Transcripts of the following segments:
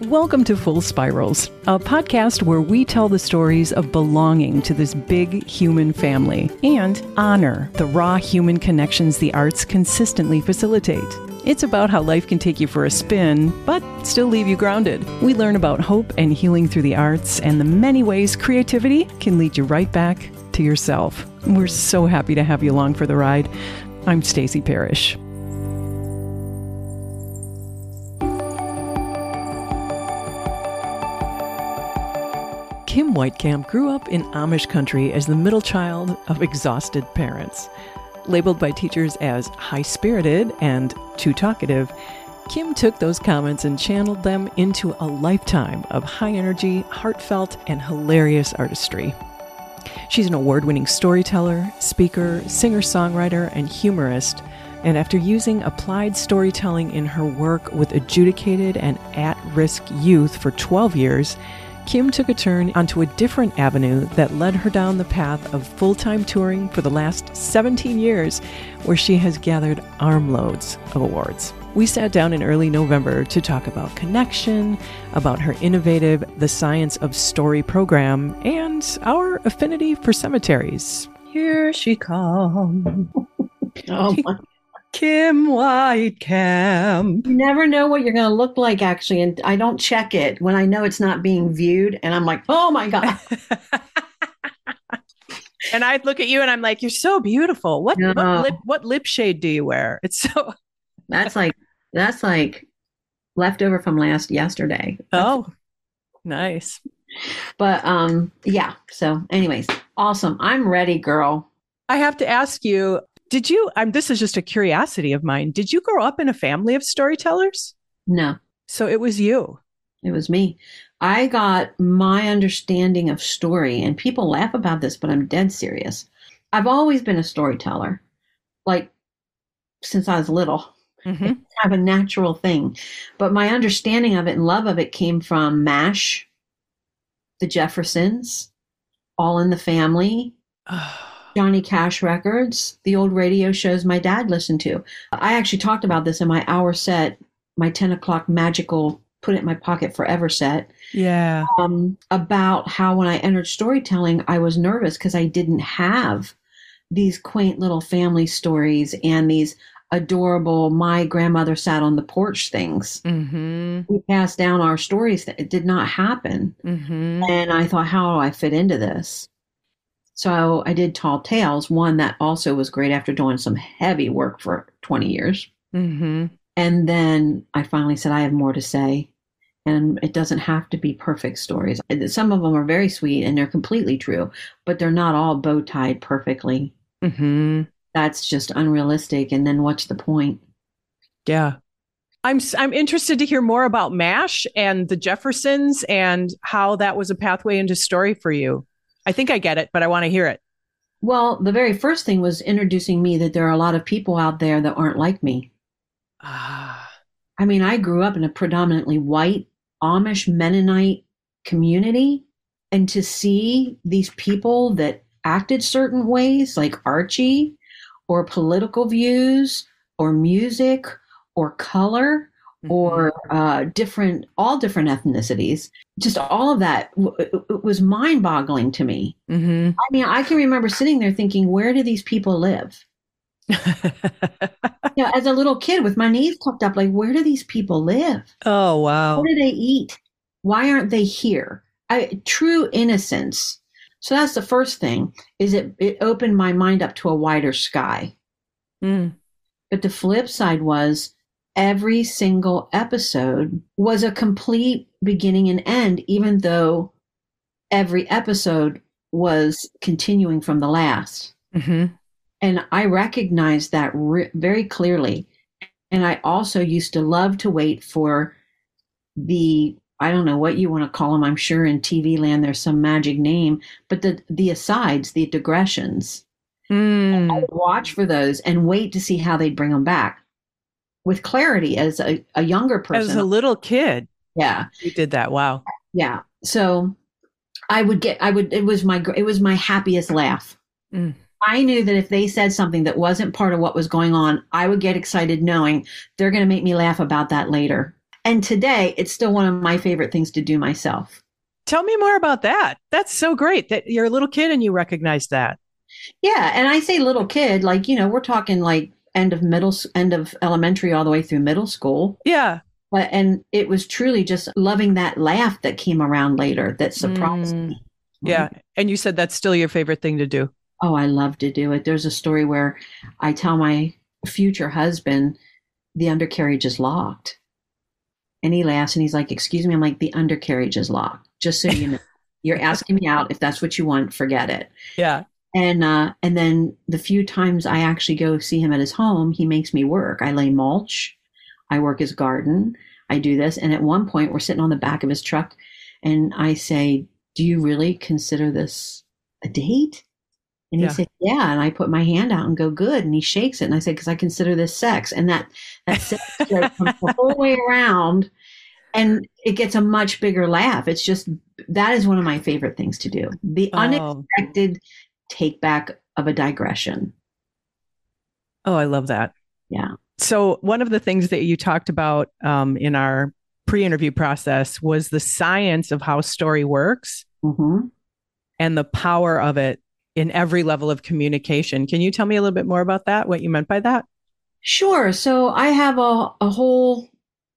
Welcome to Full Spirals, a podcast where we tell the stories of belonging to this big human family and honor the raw human connections the arts consistently facilitate. It's about how life can take you for a spin, but still leave you grounded. We learn about hope and healing through the arts and the many ways creativity can lead you right back to yourself. We're so happy to have you along for the ride. I'm Stacey Parrish. Kim Weitkamp grew up in Amish country as the middle child of exhausted parents. Labeled by teachers as high-spirited and too talkative, Kim took those comments and channeled them into a lifetime of high-energy, heartfelt, and hilarious artistry. She's an award-winning storyteller, speaker, singer-songwriter, and humorist, and after using applied storytelling in her work with adjudicated and at-risk youth for 12 years, Kim took a turn onto a different avenue that led her down the path of full-time touring for the last 17 years, where she has gathered armloads of awards. We sat down in early November to talk about connection, about her innovative The Science of Story program, and our affinity for cemeteries. Here she comes. Oh my. Kim Weitkamp. You never know what you're going to look like, actually, and I don't check it when I know it's not being viewed, and I'm like, oh my God. And I look at you and I'm like, you're so beautiful. What No. what lip shade do you wear? It's so That's like leftover from yesterday. Oh, nice. But yeah. So anyways, awesome. I'm ready, girl. I have to ask you, did you, this is just a curiosity of mine. Did you grow up in a family of storytellers? No. So it was you. It was me. I got my understanding of story, and people laugh about this, but I'm dead serious. I've always been a storyteller, like since I was little. Mm-hmm. It's kind of a natural thing. But my understanding of it and love of it came from MASH, The Jeffersons, All in the Family, Johnny Cash records, the old radio shows my dad listened to. I actually talked about this in my hour set, my 10 o'clock magical put it in my pocket forever set. Yeah. About how when I entered storytelling, I was nervous because I didn't have these quaint little family stories and these adorable, my grandmother sat on the porch things. Mm-hmm. We passed down our stories. That it did not happen. Mm-hmm. And I thought, how do I fit into this? So I did Tall Tales, one that also was great after doing some heavy work for 20 years. Mm-hmm. And then I finally said, I have more to say. And it doesn't have to be perfect stories. Some of them are very sweet and they're completely true, but they're not all bow tied perfectly. Mm-hmm. That's just unrealistic. And then what's the point? Yeah. I'm interested to hear more about MASH and the Jeffersons and how that was a pathway into story for you. I think I get it, but I want to hear it. Well, the very first thing was introducing me that there are a lot of people out there that aren't like me. I mean, I grew up in a predominantly white Amish Mennonite community, and to see these people that acted certain ways, like Archie, or political views, or music, or color, or all different ethnicities, just all of that it was mind-boggling to me. Mm-hmm. I mean, I can remember sitting there thinking, where do these people live? As a little kid with my knees tucked up, like, where do these people live? Oh, wow. What do they eat? Why aren't they here? True innocence. So that's the first thing, is it opened my mind up to a wider sky. Mm. But the flip side was every single episode was a complete beginning and end, even though every episode was continuing from the last. Mm-hmm. And I recognized that very clearly. And I also used to love to wait for I don't know what you want to call them. I'm sure in TV land there's some magic name, but the asides, the digressions. I would watch for those and wait to see how they'd bring them back with clarity as a younger person. As a little kid. Yeah. You did that. Wow. Yeah. So it was my happiest laugh. Mm. I knew that if they said something that wasn't part of what was going on, I would get excited knowing they're going to make me laugh about that later. And today, it's still one of my favorite things to do myself. Tell me more about that. That's so great that you're a little kid and you recognize that. Yeah, and I say little kid, like, we're talking like end of elementary all the way through middle school. Yeah. But and it was truly just loving that laugh that came around later that surprised Mm, me. yeah. Right? And you said that's still your favorite thing to do. Oh, I love to do it. There's a story where I tell my future husband the undercarriage is locked. And he laughs and he's like, "Excuse me." I'm like, "The undercarriage is locked. Just so you know. You're asking me out. If that's what you want, forget it." Yeah. And then the few times I actually go see him at his home, he makes me work. I lay mulch, I work his garden, I do this. And at one point, we're sitting on the back of his truck, and I say, "Do you really consider this a date?" And he Yeah. said, "Yeah." And I put my hand out and go, "Good." And he shakes it, and I said, "Because I consider this sex." And that sex joke comes the whole way around, and it gets a much bigger laugh. It's just that is one of my favorite things to do. The Oh, unexpected take back of a digression. oh, I love that. Yeah. So, one of the things that you talked about in our pre interview process was the science of how story works Hmm. and the power of it in every level of communication. Can you tell me a little bit more about that? What you meant by that? Sure. So I have a whole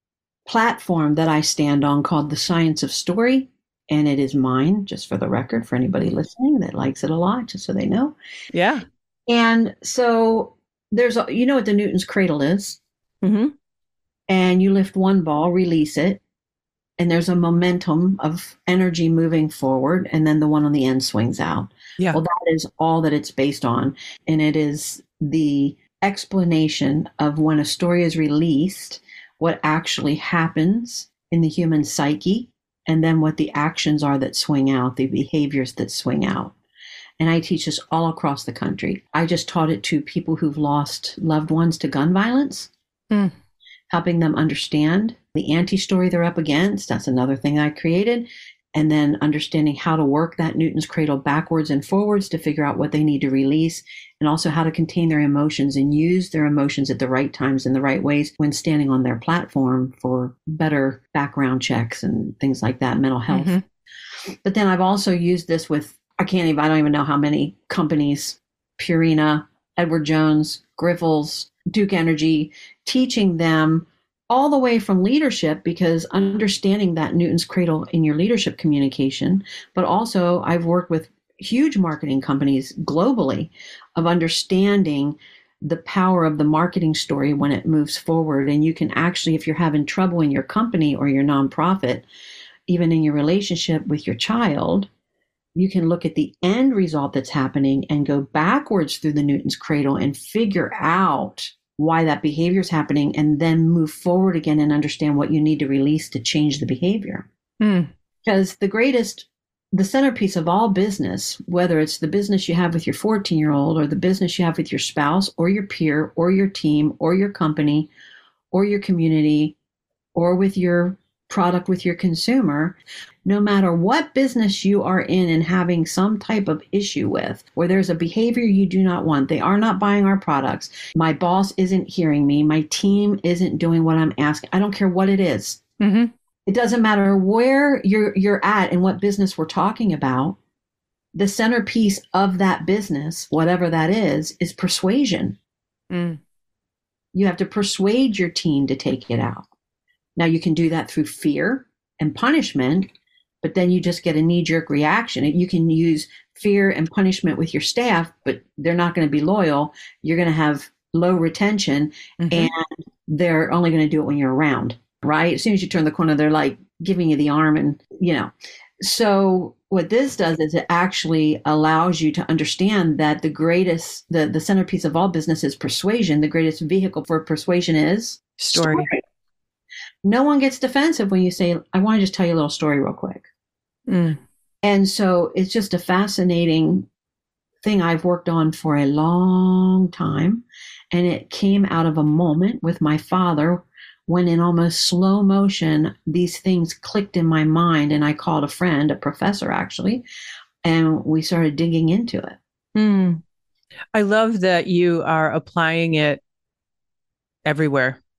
platform that I stand on called The Science of Story. And it is mine, just for the record, for anybody listening that likes it a lot, just so they know. Yeah. And so you know what the Newton's cradle is, Hmm. and you lift one ball, release it, and there's a momentum of energy moving forward, and then the one on the end swings out. Yeah. Well, that is all that it's based on. And it is the explanation of when a story is released, what actually happens in the human psyche, and then what the actions are that swing out, the behaviors that swing out. And I teach this all across the country. I just taught it to people who've lost loved ones to gun violence, Mm. helping them understand the anti story they're up against. That's another thing I created. And then understanding how to work that Newton's cradle backwards and forwards to figure out what they need to release, and also how to contain their emotions and use their emotions at the right times in the right ways when standing on their platform for better background checks and things like that, mental health. Hmm. But then I've also used this with, I don't even know how many companies, Purina, Edward Jones, Grifols, Duke Energy, teaching them all the way from leadership, because understanding that Newton's cradle in your leadership communication, but also I've worked with huge marketing companies globally of understanding the power of the marketing story when it moves forward. And you can actually, if you're having trouble in your company or your nonprofit, even in your relationship with your child, you can look at the end result that's happening and go backwards through the Newton's cradle and figure out why that behavior is happening, and then move forward again and understand what you need to release to change the behavior. Mm. Because the centerpiece of all business, whether it's the business you have with your 14-year-old or the business you have with your spouse or your peer or your team or your company or your community or with your product with your consumer, no matter what business you are in and having some type of issue with, where there's a behavior you do not want, they are not buying our products, my boss isn't hearing me, my team isn't doing what I'm asking, I don't care what it is. Hmm. It doesn't matter where you're at and what business we're talking about. The centerpiece of that business, whatever that is persuasion. Mm. You have to persuade your team to take it out. Now, you can do that through fear and punishment, but then you just get a knee-jerk reaction. You can use fear and punishment with your staff, but they're not going to be loyal. You're going to have low retention, Hmm. and they're only going to do it when you're around, right? As soon as you turn the corner, they're like giving you the arm, and So what this does is it actually allows you to understand that the centerpiece of all business is persuasion. The greatest vehicle for persuasion is Story. story. No one gets defensive when you say, "I want to just tell you a little story real quick." Mm. And so it's just a fascinating thing I've worked on for a long time. And it came out of a moment with my father when, in almost slow motion, these things clicked in my mind. And I called a friend, a professor actually, and we started digging into it. Mm. I love that you are applying it everywhere.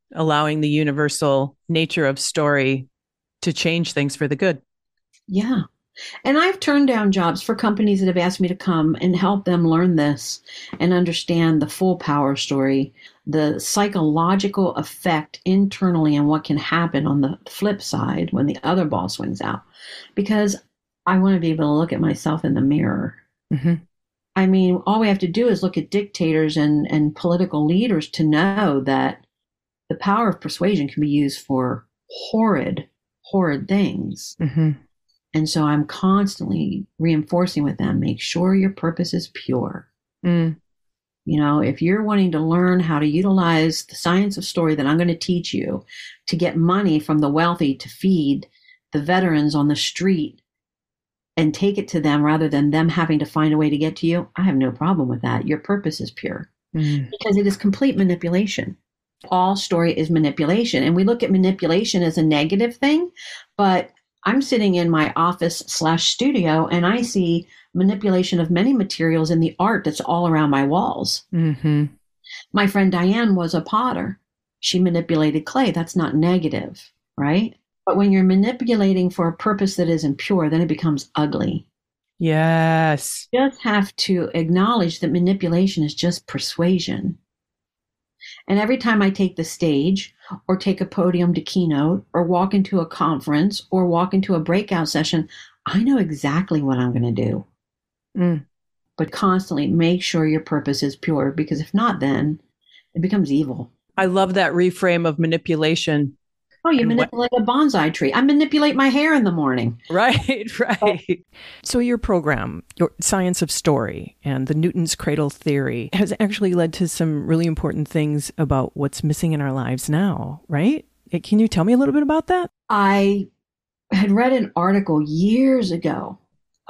allowing the universal nature of story to change things for the good. Yeah. And I've turned down jobs for companies that have asked me to come and help them learn this and understand the full power story, the psychological effect internally, and what can happen on the flip side when the other ball swings out. Because I want to be able to look at myself in the mirror. Mm-hmm. I mean, all we have to do is look at dictators and political leaders to know that the power of persuasion can be used for horrid, horrid things. Mm-hmm. And so I'm constantly reinforcing with them, make sure your purpose is pure. Mm. You know, if you're wanting to learn how to utilize the science of story that I'm going to teach you to get money from the wealthy to feed the veterans on the street and take it to them rather than them having to find a way to get to you, I have no problem with that. Your purpose is pure because it is complete manipulation. All story is manipulation. And we look at manipulation as a negative thing, but I'm sitting in my office/studio and I see manipulation of many materials in the art that's all around my walls. Mm-hmm. My friend Diane was a potter. She manipulated clay. That's not negative, right? But when you're manipulating for a purpose that isn't pure, then it becomes ugly. Yes. You just have to acknowledge that manipulation is just persuasion. And every time I take the stage or take a podium to keynote or walk into a conference or walk into a breakout session, I know exactly what I'm going to do. But constantly make sure your purpose is pure, because if not, then it becomes evil. I love that reframe of manipulation. Oh, you manipulate a bonsai tree. I manipulate my hair in the morning. Right. So your program, your Science of Story and the Newton's Cradle Theory, has actually led to some really important things about what's missing in our lives now, right? Can you tell me a little bit about that? I had read an article years ago,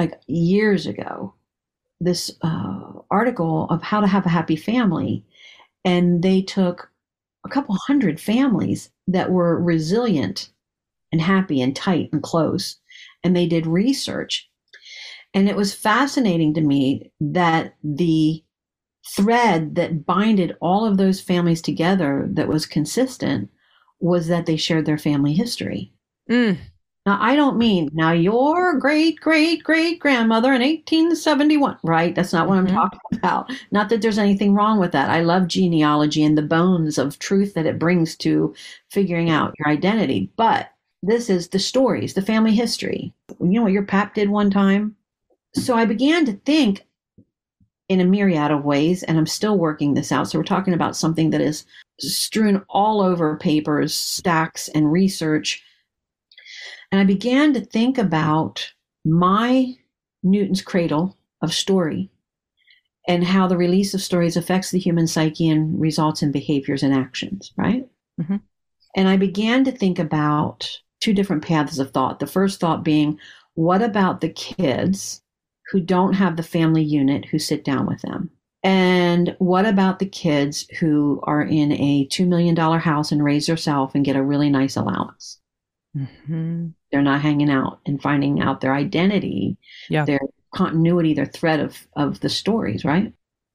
this article of how to have a happy family. And they took a couple hundred families that were resilient and happy and tight and close. And they did research. And it was fascinating to me that the thread that binded all of those families together that was consistent was that they shared their family history. Now, I don't mean, now your great-great-great-grandmother in 1871, right? That's not what I'm talking about. Not that there's anything wrong with that. I love genealogy and the bones of truth that it brings to figuring out your identity. But this is the stories, the family history. You know what your pap did one time? So I began to think in a myriad of ways, and I'm still working this out. So we're talking about something that is strewn all over papers, stacks, and research. And I began to think about my Newton's Cradle of story and how the release of stories affects the human psyche and results in behaviors and actions, right? Mm-hmm. And I began to think about two different paths of thought. The first thought being, what about the kids who don't have the family unit who sit down with them? And what about the kids who are in a $2 million house and raise themselves and get a really nice allowance? Mm-hmm. They're not hanging out and finding out their identity, their continuity, their thread of the stories, right?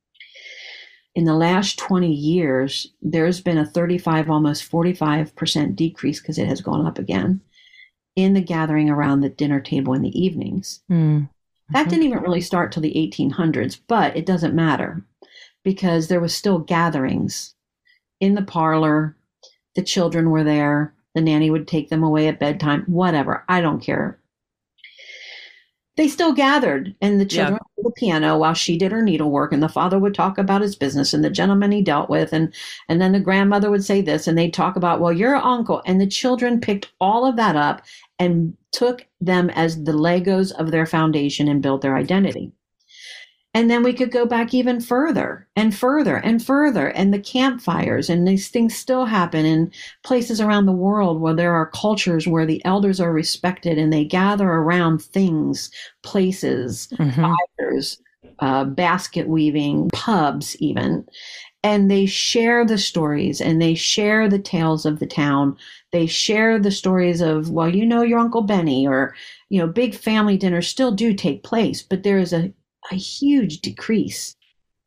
In the last 20 years, there's been a 35, almost 45% decrease, because it has gone up again, in the gathering around the dinner table in the evenings. Mm-hmm. That didn't even really start till the 1800s, but it doesn't matter, because there was still gatherings in the parlor. The children were there. The nanny would take them away at bedtime, whatever. I don't care. They still gathered, and the children played the piano while she did her needlework, and the father would talk about his business and the gentleman he dealt with, and then the grandmother would say this, and they'd talk about, well, your uncle, and the children picked all of that up and took them as the Legos of their foundation and built their identity. And then we could go back even further and further and further, and the campfires, and these things still happen in places around the world where there are cultures where the elders are respected and they gather around things, places, fires, basket weaving, pubs even, and they share the stories and they share the tales of the town. They share the stories of, well, you know, your Uncle Benny, or, you know, big family dinners still do take place, but there is a huge decrease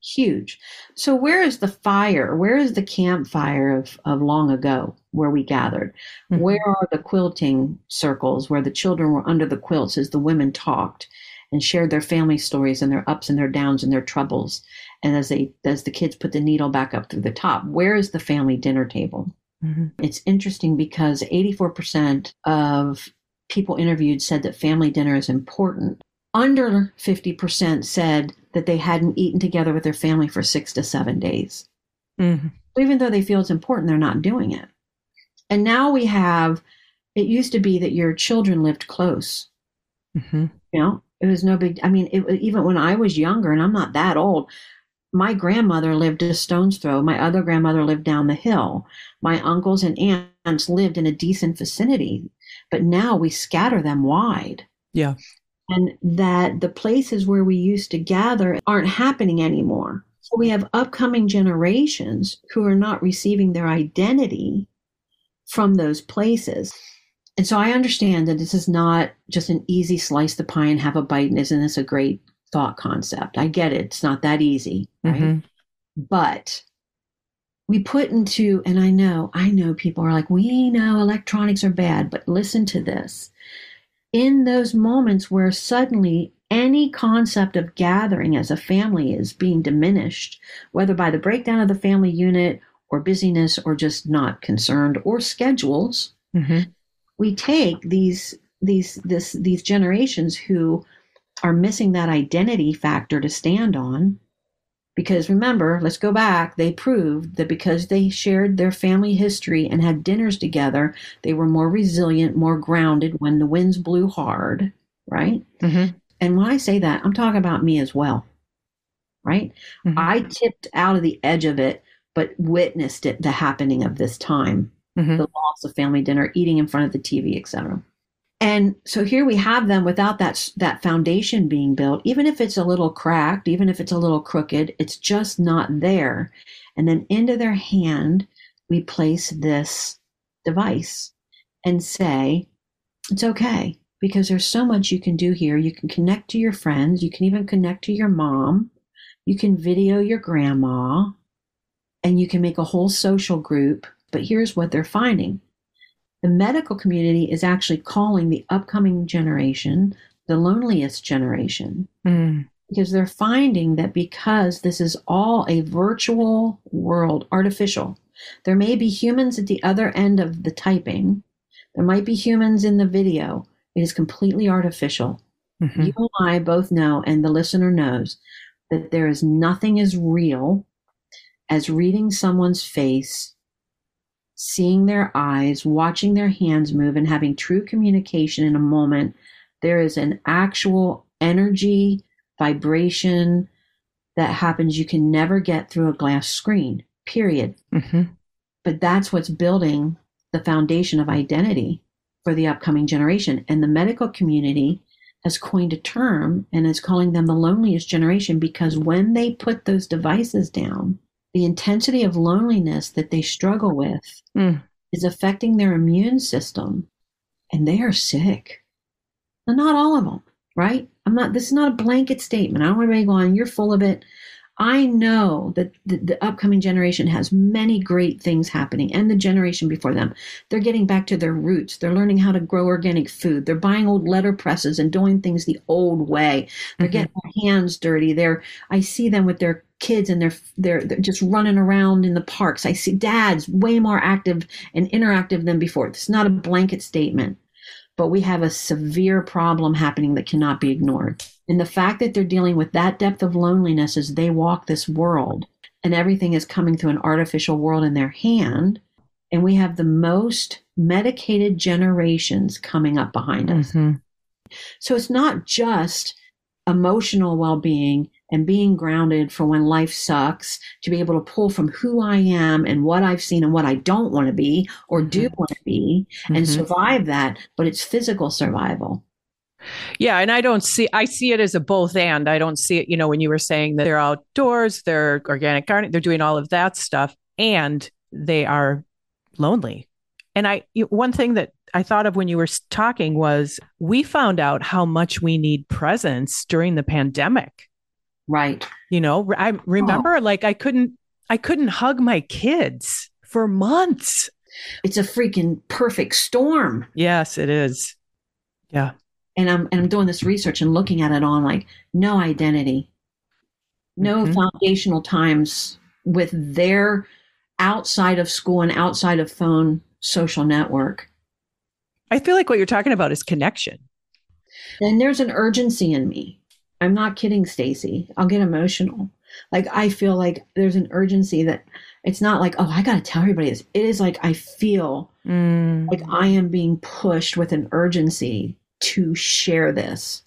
Huge. So where is the fire? Where is the campfire of long ago where we gathered? Mm-hmm. Where are the quilting circles where the children were under the quilts as the women talked and shared their family stories and their ups and their downs and their troubles? And as the kids put the needle back up through the top, where is the family dinner table? Mm-hmm. It's interesting because 84% of people interviewed said that family dinner is important. Under 50% said that they hadn't eaten together with their family for 6 to 7 days. Mm-hmm. Even though they feel it's important, they're not doing it. And now it used to be that your children lived close. Mm-hmm. You know, it was no big, even when I was younger, and I'm not that old, my grandmother lived a stone's throw. My other grandmother lived down the hill. My uncles and aunts lived in a decent vicinity. But now we scatter them wide. Yeah. And that the places where we used to gather aren't happening anymore. So we have upcoming generations who are not receiving their identity from those places. And so I understand that this is not just an easy slice the pie and have a bite, and isn't this a great thought concept? I get it. It's not that easy, right? Mm-hmm. But we put into, and I know people are like, we know electronics are bad, but listen to this. In those moments where suddenly any concept of gathering as a family is being diminished, whether by the breakdown of the family unit or busyness or just not concerned or schedules, mm-hmm. we take these generations who are missing that identity factor to stand on. Because remember, let's go back, they proved that because they shared their family history and had dinners together, they were more resilient, more grounded when the winds blew hard, right? Mm-hmm. And when I say that, I'm talking about me as well, right? Mm-hmm. I tipped out of the edge of it, but witnessed it, the happening of this time, mm-hmm. the loss of family dinner, eating in front of the TV, etc. And so here we have them without that foundation being built, even if it's a little cracked, even if it's a little crooked, it's just not there. And then into their hand, we place this device and say, it's okay, because there's so much you can do here. You can connect to your friends. You can even connect to your mom. You can video your grandma, and you can make a whole social group. But here's what they're finding. The medical community is actually calling the upcoming generation the loneliest generation, because they're finding that because this is all a virtual world, artificial, there may be humans at the other end of the typing. There might be humans in the video. It is completely artificial. Mm-hmm. You and I both know, and the listener knows, that there is nothing as real as reading someone's face, seeing their eyes, watching their hands move, and having true communication in a moment. There is an actual energy, vibration that happens you can never get through a glass screen, period. Mm-hmm. But that's what's building the foundation of identity for the upcoming generation. And the medical community has coined a term and is calling them the loneliest generation, because when they put those devices down, the intensity of loneliness that they struggle with is affecting their immune system, and they are sick. And not all of them, right? This is not a blanket statement. I don't want anybody going, you're full of it. I know that the upcoming generation has many great things happening, and the generation before them. They're getting back to their roots. They're learning how to grow organic food. They're buying old letter presses and doing things the old way. They're getting their hands dirty. I see them with their kids, and they're just running around in the parks. I see dads way more active and interactive than before. It's not a blanket statement, but we have a severe problem happening that cannot be ignored. And the fact that they're dealing with that depth of loneliness as they walk this world, and everything is coming through an artificial world in their hand, and we have the most medicated generations coming up behind us. Mm-hmm. So it's not just emotional well-being and being grounded for when life sucks, to be able to pull from who I am and what I've seen and what I don't want to be or do want to be and survive that, but it's physical survival. Yeah. And I see it as a both and. I don't see it, when you were saying that they're outdoors, they're organic gardening, they're doing all of that stuff, and they are lonely. And one thing that I thought of when you were talking was, we found out how much we need presence during the pandemic. Right. I remember like I couldn't hug my kids for months. It's a freaking perfect storm. Yes, it is. Yeah. And I'm doing this research and looking at it on like no identity, no foundational times with their outside of school and outside of phone social network. I feel like what you're talking about is connection. And there's an urgency in me. I'm not kidding, Stacy. I'll get emotional. Like I feel like there's an urgency that it's not like, oh, I got to tell everybody this. It is like I feel like I am being pushed with an urgency to share this.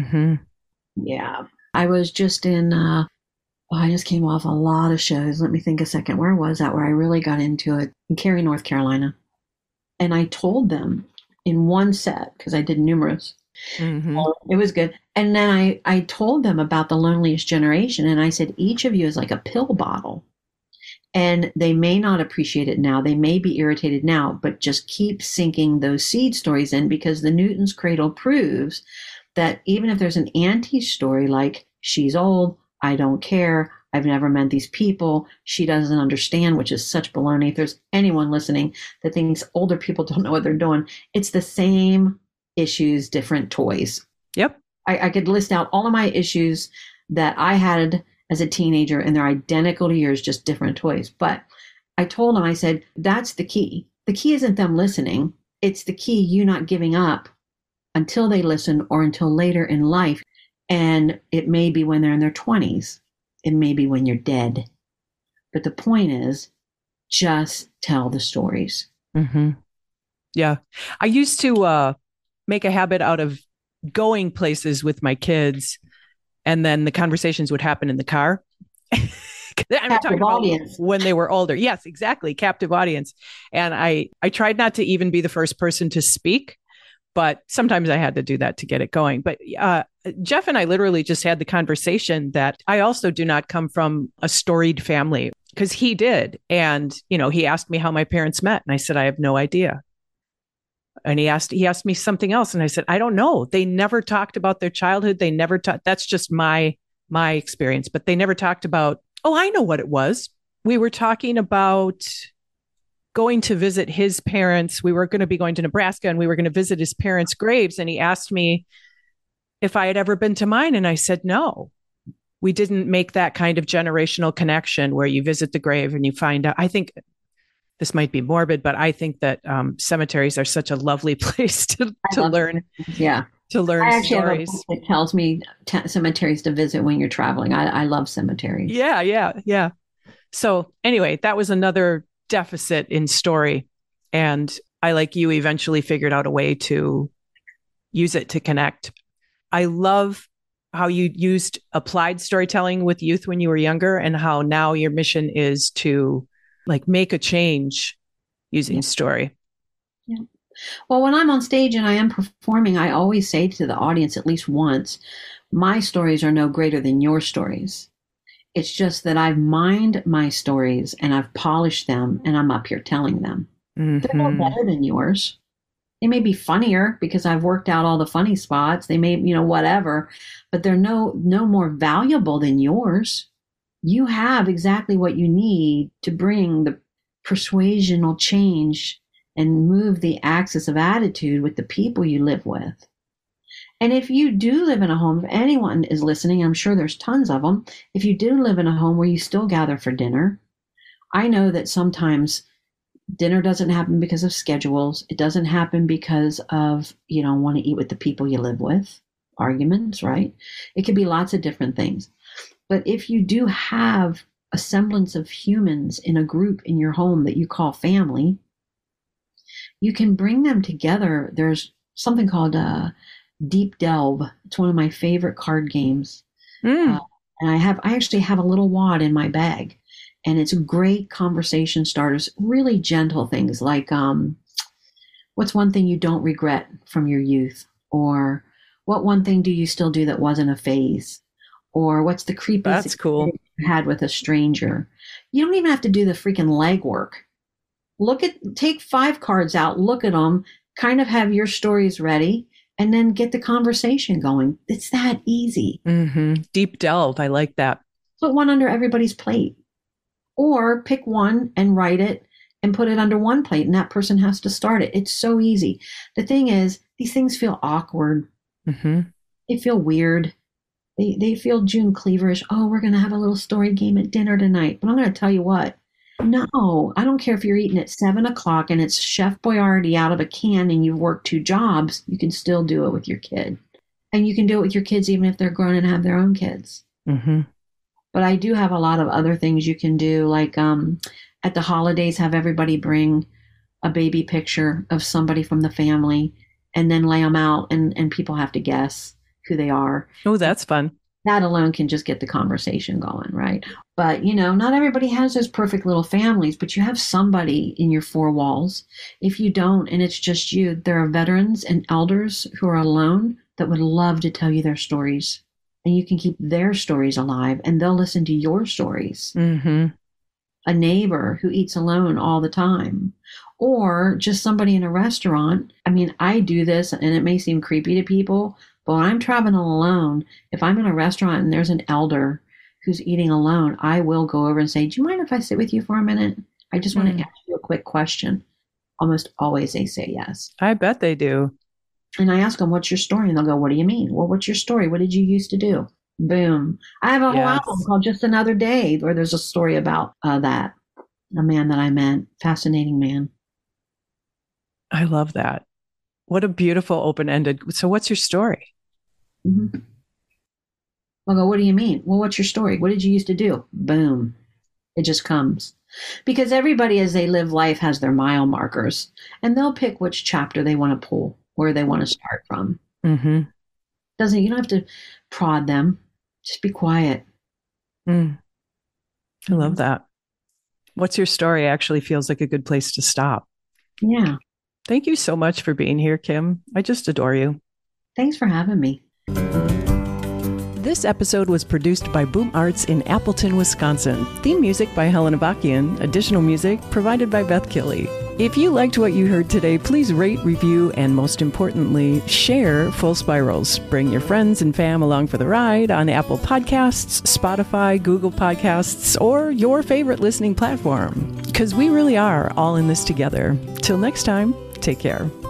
Yeah. I was just in, I just came off a lot of shows. Let me think a second. Where was that? Where I really got into it? In Cary, North Carolina. And I told them in one set, because I did numerous. It was good. And then I told them about the loneliest generation. And I said, each of you is like a pill bottle. And they may not appreciate it now. They may be irritated now, but just keep sinking those seed stories in, because the Newton's Cradle proves that even if there's an anti-story like she's old, I don't care, I've never met these people, she doesn't understand, which is such baloney. If there's anyone listening that thinks older people don't know what they're doing, it's the same issues, different toys. Yep. I could list out all of my issues that I had as a teenager, and they're identical to yours, just different toys. But I told them, I said, that's the key. The key isn't them listening. It's the key you not giving up until they listen or until later in life. And it may be when they're in their 20s. It may be when you're dead. But the point is, just tell the stories. Yeah. I used to make a habit out of going places with my kids, and then the conversations would happen in the car. I'm talking about when they were older. Yes, exactly. Captive audience. And I tried not to even be the first person to speak, but sometimes I had to do that to get it going. But Jeff and I literally just had the conversation that I also do not come from a storied family, because he did. And, he asked me how my parents met. And I said, I have no idea. And he asked me something else. And I said, I don't know. They never talked about their childhood. They never talked. That's just my experience, but they never talked about, oh, I know what it was. We were talking about going to visit his parents. We were going to be going to Nebraska, and we were going to visit his parents' graves. And he asked me if I had ever been to mine. And I said, no, we didn't make that kind of generational connection where you visit the grave and you find out. I think this might be morbid, but I think that cemeteries are such a lovely place to learn. Yeah. To learn I actually stories. Have a book that tells me cemeteries to visit when you're traveling. I love cemeteries. Yeah. So anyway, that was another deficit in story. And I, like you, eventually figured out a way to use it to connect. I love how you used applied storytelling with youth when you were younger, and how now your mission is to like make a change using story. Yeah. Well, when I'm on stage and I am performing, I always say to the audience at least once, my stories are no greater than your stories. It's just that I've mined my stories and I've polished them, and I'm up here telling them. They're no better than yours. They may be funnier because I've worked out all the funny spots. They may, whatever, but they're no more valuable than yours. You have exactly what you need to bring the persuasional change and move the axis of attitude with the people you live with. And if you do live in a home, if anyone is listening, I'm sure there's tons of them. If you do live in a home where you still gather for dinner, I know that sometimes dinner doesn't happen because of schedules. It doesn't happen because of, you don't want to eat with the people you live with, arguments, right? It could be lots of different things. But if you do have a semblance of humans in a group in your home that you call family, you can bring them together. There's something called Deep Delve. It's one of my favorite card games. And I actually have a little wad in my bag, and it's great conversation starters, really gentle things like, what's one thing you don't regret from your youth? Or what one thing do you still do that wasn't a phase? Or what's the creepiest experience you had with a stranger? You don't even have to do the freaking legwork. Take 5 cards out, look at them, kind of have your stories ready, and then get the conversation going. It's that easy. Deep delve. I like that. Put one under everybody's plate, or pick one and write it and put it under one plate, and that person has to start it. It's so easy. The thing is, these things feel awkward. They feel weird. They feel June Cleaverish. Oh, we're going to have a little story game at dinner tonight. But I'm going to tell you what. No, I don't care if you're eating at 7:00 and it's Chef Boyardee out of a can and you've worked 2 jobs. You can still do it with your kid. And you can do it with your kids even if they're grown and have their own kids. But I do have a lot of other things you can do, like at the holidays, have everybody bring a baby picture of somebody from the family and then lay them out, and people have to guess who they are. Oh, that's fun. That alone can just get the conversation going, right? But, not everybody has those perfect little families, but you have somebody in your 4 walls. If you don't, and it's just you, there are veterans and elders who are alone that would love to tell you their stories. And you can keep their stories alive, and they'll listen to your stories. A neighbor who eats alone all the time, or just somebody in a restaurant. I mean, I do this, and it may seem creepy to people, but when I'm traveling alone, if I'm in a restaurant and there's an elder who's eating alone, I will go over and say, do you mind if I sit with you for a minute? I just want to ask you a quick question. Almost always they say yes. I bet they do. And I ask them, what's your story? And they'll go, what do you mean? Well, what's your story? What did you used to do? Boom. I have a whole album called Just Another Day where there's a story about that. A man that I met. Fascinating man. I love that. What a beautiful open-ended. So what's your story? I'll go, what do you mean? Well, what's your story? What did you used to do? Boom. It just comes. Because everybody as they live life has their mile markers, and they'll pick which chapter they want to pull, where they want to start from. You don't have to prod them. Just be quiet. I love that. What's your story actually feels like a good place to stop. Yeah. Thank you so much for being here, Kim. I just adore you. Thanks for having me. This episode was produced by Boom Arts in Appleton, Wisconsin. Theme music by Helen Avakian. Additional music provided by Beth Killey. If you liked what you heard today, please rate, review, and most importantly, share Full Spirals. Bring your friends and fam along for the ride on Apple Podcasts, Spotify, Google Podcasts, or your favorite listening platform. Because we really are all in this together. Till next time, take care.